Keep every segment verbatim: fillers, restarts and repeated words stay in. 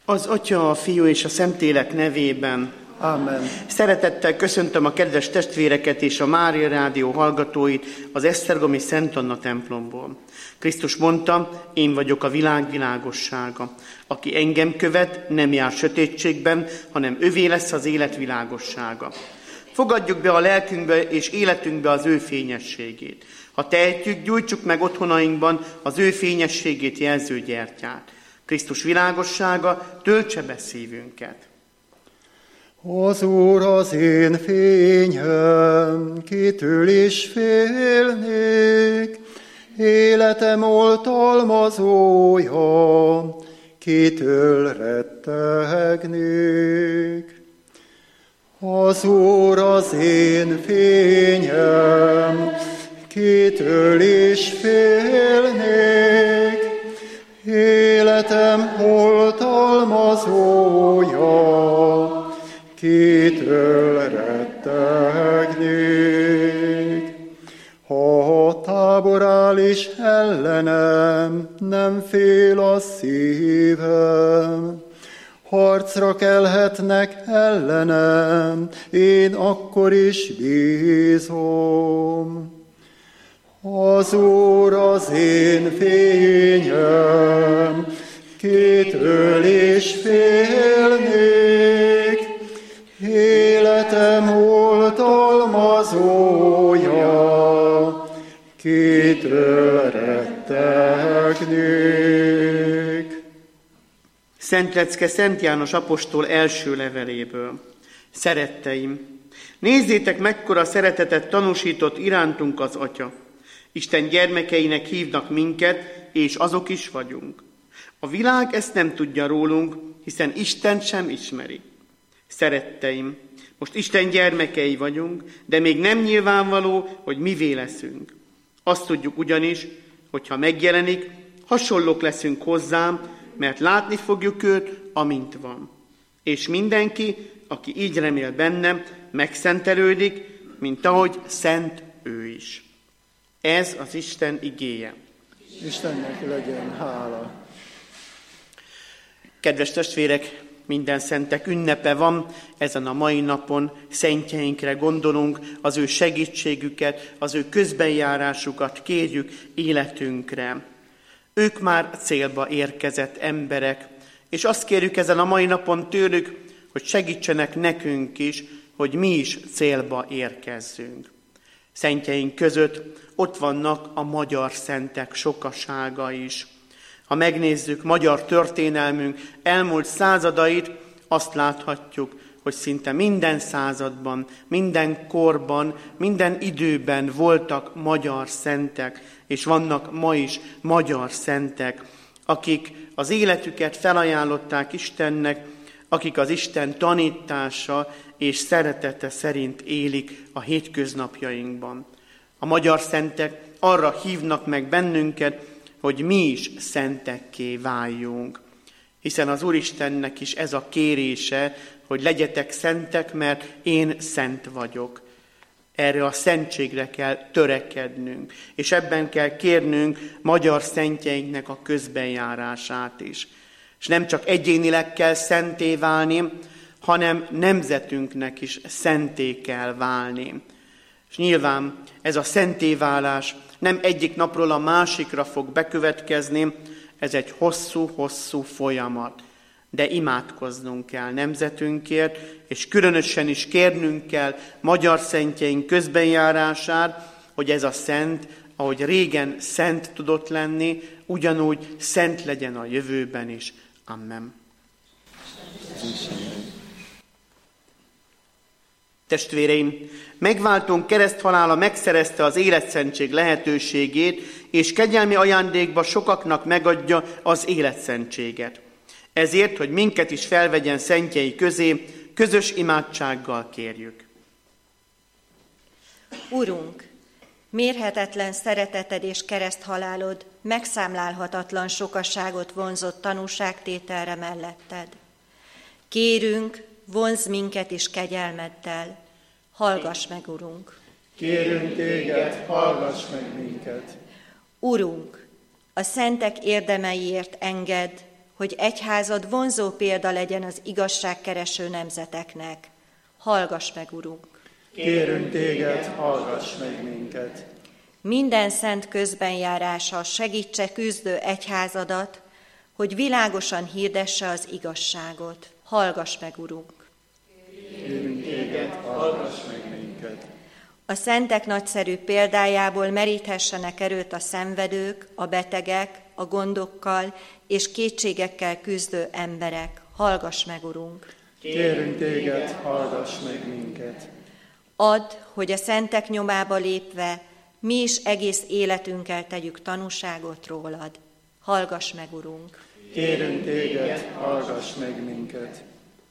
Az Atya, a Fiú és a Szentlélek nevében. Amen. Szeretettel köszöntöm a kedves testvéreket és a Mária Rádió hallgatóit az esztergomi Szent Anna templomból. Krisztus mondta, én vagyok a világ világossága. Aki engem követ, nem jár sötétségben, hanem övé lesz az élet világossága. Fogadjuk be a lelkünkbe és életünkbe az ő fényességét. Ha tehetjük, gyújtsuk meg otthonainkban az ő fényességét jelző gyertyát. Krisztus világossága töltse be szívünket. Az Úr az én fényem, kitől is félnék, életem oltalmazója, kitől rettegnék. Az Úr az én fényem, kitől is félnék, életem oltalmazója, kitől rettegnék. Ha a tábor áll is ellenem, nem fél a szívem. Harcra kelhetnek ellenem, én akkor is bízom. Az Úr az én fényem, kitől is félnék, életem oltalmazója, kitől rettegnék. Szent Lecke Szent János apostol első leveléből. Szeretteim, nézzétek, mekkora szeretetet tanúsított irántunk az Atya. Isten gyermekeinek hívnak minket, és azok is vagyunk. A világ ezt nem tudja rólunk, hiszen Isten sem ismeri. Szeretteim, most Isten gyermekei vagyunk, de még nem nyilvánvaló, hogy mivé leszünk. Azt tudjuk ugyanis, hogyha megjelenik, hasonlók leszünk hozzám, mert látni fogjuk őt, amint van. És mindenki, aki így remél bennem, megszentelődik, mint ahogy szent ő is. Ez az Isten igéje. Istennek legyen hála. Kedves testvérek, minden szentek ünnepe van, ezen a mai napon szentjeinkre gondolunk, az ő segítségüket, az ő közbenjárásukat kérjük életünkre. Ők már célba érkezett emberek, és azt kérjük ezen a mai napon tőlük, hogy segítsenek nekünk is, hogy mi is célba érkezzünk. Szentjeink között ott vannak a magyar szentek sokasága is. Ha megnézzük magyar történelmünk elmúlt századait, azt láthatjuk, hogy szinte minden században, minden korban, minden időben voltak magyar szentek, és vannak ma is magyar szentek, akik az életüket felajánlották Istennek, akik az Isten tanítása és szeretete szerint élik a hétköznapjainkban. A magyar szentek arra hívnak meg bennünket, hogy mi is szentekké váljunk. Hiszen az Úristennek is ez a kérése, hogy legyetek szentek, mert én szent vagyok. Erre a szentségre kell törekednünk, és ebben kell kérnünk magyar szentjeinknek a közbenjárását is. És nem csak egyénileg kell szenté válni, hanem nemzetünknek is szenté kell válni. És nyilván ez a szentéválás nem egyik napról a másikra fog bekövetkezni, ez egy hosszú-hosszú folyamat. De imádkoznunk kell nemzetünkért, és különösen is kérnünk kell magyar szentjeink közbenjárását, hogy ez a szent, ahogy régen szent tudott lenni, ugyanúgy szent legyen a jövőben is. Amen. Testvéreim, megváltunk kereszthalála megszerezte az életszentség lehetőségét, és kegyelmi ajándékba sokaknak megadja az életszentséget. Ezért, hogy minket is felvegyen szentjei közé, közös imádsággal kérjük. Urunk, mérhetetlen szereteted és kereszthalálod megszámlálhatatlan sokaságot vonzott tanúságtételre melletted. Kérünk, vonzz minket is kegyelmeddel. Hallgass meg, Urunk! Kérünk téged, hallgass meg minket! Urunk, a szentek érdemeiért engedd, hogy egyházad vonzó példa legyen az igazságkereső nemzeteknek. Hallgass meg, Urunk! Kérünk téged, hallgass meg minket! Minden szent közbenjárása segítse küzdő egyházadat, hogy világosan hirdesse az igazságot. Hallgass meg, Urunk! Kérünk téged, hallgass meg minket! A szentek nagyszerű példájából meríthessenek erőt a szenvedők, a betegek, a gondokkal és kétségekkel küzdő emberek. Hallgass meg, Urunk! Kérünk téged, hallgass meg minket! Add, hogy a szentek nyomába lépve mi is egész életünkkel tegyük tanúságot rólad. Hallgass meg, Urunk! Kérünk téged, hallgass meg minket!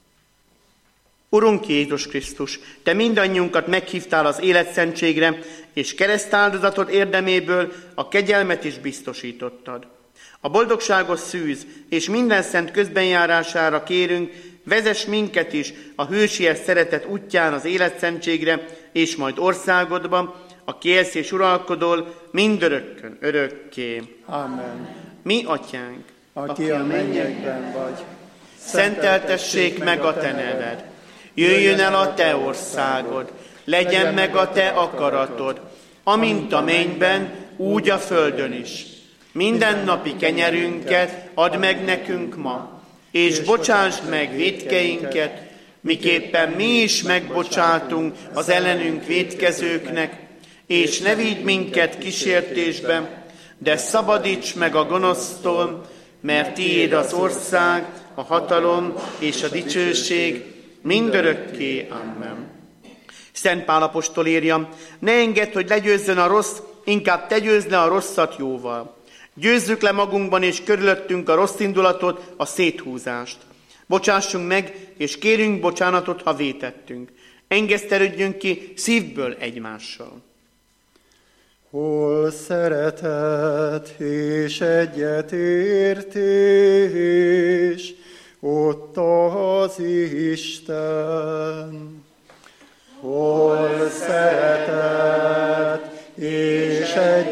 Urunk Jézus Krisztus, Te mindannyiunkat meghívtál az életszentségre, és keresztáldozatod érdeméből a kegyelmet is biztosítottad. A boldogságos szűz és minden szent közbenjárására kérünk, vezess minket is a hősies szeretet útján az életszentségre, és majd országodban, aki élsz és uralkodol, mindörökkön, örökké. Amen. Mi, Atyánk, Aki a mennyekben vagy, szenteltessék meg a Te neved. Jöjjön el a Te országod, legyen meg a Te akaratod, amint a mennyben, úgy a földön is. Mindennapi kenyerünket add meg nekünk ma, és bocsásd meg vétkeinket, miképpen mi is megbocsátunk az ellenünk vétkezőknek, és ne vigy minket kísértésbe, de szabadíts meg a gonosztól, mert tiéd az ország, a hatalom és a dicsőség, mindörökké. Amen. Szent Pál apostol írja, ne engedd, hogy legyőzzön a rossz, inkább te győzd le a rosszat jóval. Győzzük le magunkban és körülöttünk a rossz indulatot, a széthúzást. Bocsássunk meg, és kérünk bocsánatot, ha vétettünk. Engesztelődjünk ki szívből egymással. Hol szeretet és egyetértés, ott az Isten. Hol szeretet és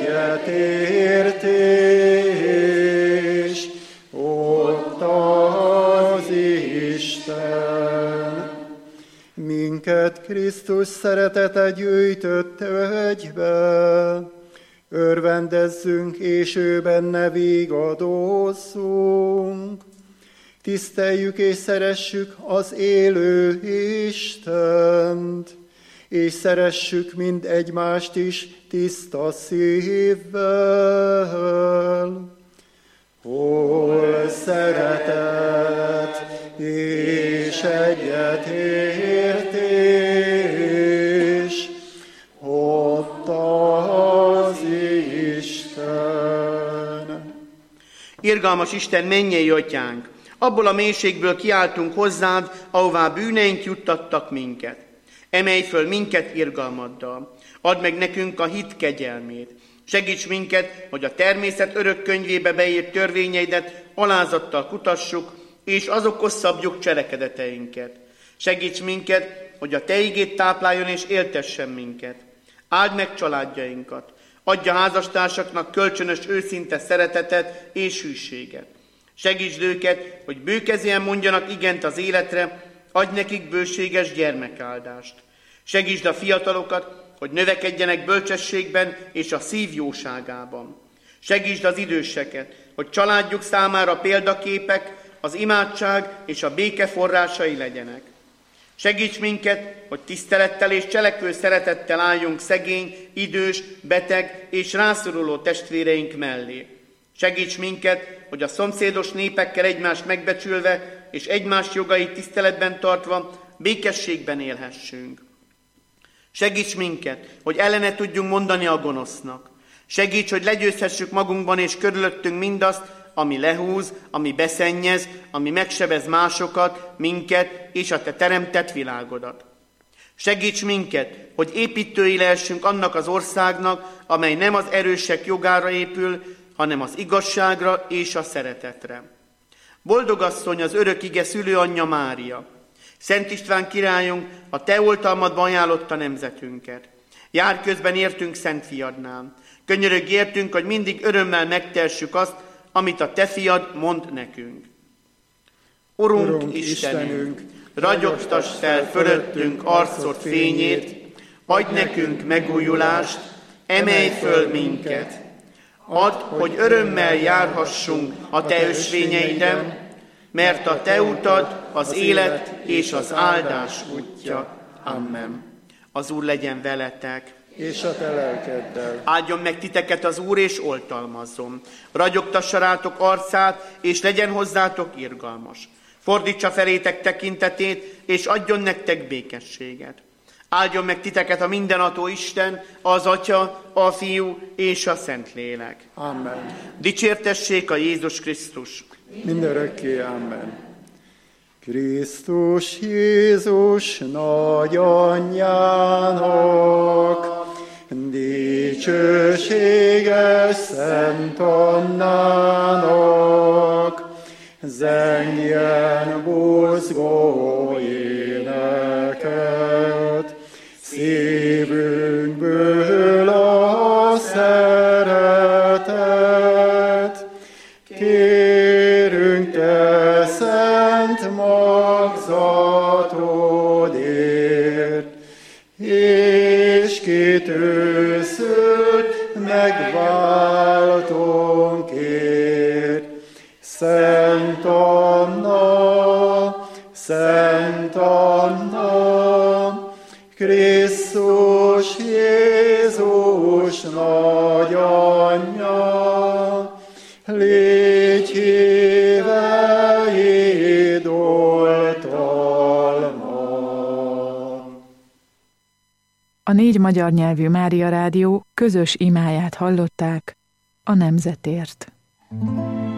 egyetértés, ott az Isten. Minket Krisztus szeretete gyűjtött egybe, örvendezzünk és ő benne vigadozzunk. Tiszteljük és szeressük az élő Istent, és szeressük mind egymást is tiszta szívvel. Hol szeretet és egyetértés, ott az Isten. Irgalmas Isten, mennyei Atyánk, abból a mélységből kiáltunk hozzád, ahová bűneink juttattak minket. Emelj föl minket irgalmaddal. Add meg nekünk a hit kegyelmét. Segíts minket, hogy a természet örök könyvébe beírt törvényeidet alázattal kutassuk, és azokhoz szabjuk cselekedeteinket. Segíts minket, hogy a Te igét tápláljon és éltessen minket. Áld meg családjainkat. Adj a házastársaknak kölcsönös őszinte szeretetet és hűséget. Segítsd őket, hogy bőkezűen mondjanak igent az életre, adj nekik bőséges gyermekáldást. Segítsd a fiatalokat, hogy növekedjenek bölcsességben és a szív jóságában. Segítsd az időseket, hogy családjuk számára példaképek, az imádság és a béke forrásai legyenek. Segíts minket, hogy tisztelettel és cselekvő szeretettel álljunk szegény, idős, beteg és rászoruló testvéreink mellé. Segíts minket, hogy a szomszédos népekkel egymást megbecsülve és egymás jogait tiszteletben tartva békességben élhessünk. Segíts minket, hogy ellene tudjunk mondani a gonosznak. Segíts, hogy legyőzhessük magunkban és körülöttünk mindazt, ami lehúz, ami beszennyez, ami megsebez másokat, minket és a Te teremtett világodat. Segíts minket, hogy építői lehessünk annak az országnak, amely nem az erősek jogára épül, hanem az igazságra és a szeretetre. Boldog asszony, az örök ige szülőanyja Mária! Szent István királyunk, a Te oltalmadban ajánlotta nemzetünket. Jár közben értünk Szent Fiadnál. Könyörögj értünk, hogy mindig örömmel megtehessük azt, amit a Te fiad mond nekünk. Urunk, Urunk Istenünk, ragyogtass fel fölöttünk arcod fényét, adj nekünk megújulást, emelj föl minket. Add, hogy örömmel járhassunk a Te ösvényeiden, mert a Te utad az élet és az áldás útja. Amen. Az Úr legyen veletek. És a te lelkeddel. Áldjon meg titeket az Úr, és oltalmazzon. Ragyogtassa rátok arcát, és legyen hozzátok irgalmas. Fordítsa felétek tekintetét, és adjon nektek békességet. Áldjon meg titeket a mindenható Isten, az Atya, a Fiú és a Szentlélek. Amen. Dicsértessék a Jézus Krisztus. Mindörökké. Amen. Krisztus Jézus nagyanyjának, dicsőséges Szent Annának, zengjen buzgó éneket, szívünkből a szeretet. Kérünk te szent magzatodért, és kitűzött megváltónkért. Szent Anna, Szent Anna, Krisztus Jézus nagyanyja, légy híveid oltalma. A négy magyar nyelvű Mária Rádió közös imáját hallották a nemzetért.